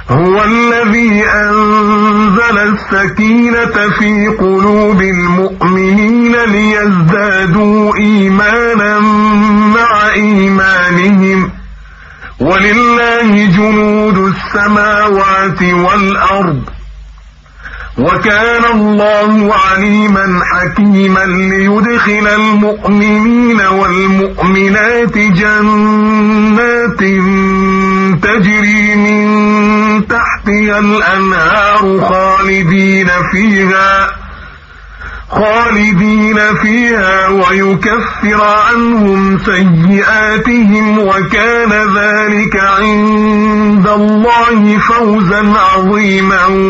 هو الذي أنزل السكينة في قلوب المؤمنين ليزدادوا إيمانا مع إيمانهم، ولله جنود السماوات والأرض، وكان الله عليما حكيما. ليدخل المؤمنين والمؤمنات جنات تجري من تحتها الأنهار خالدين فيها ويكفر عنهم سيئاتهم، وكان ذلك عند الله فوزا عظيما.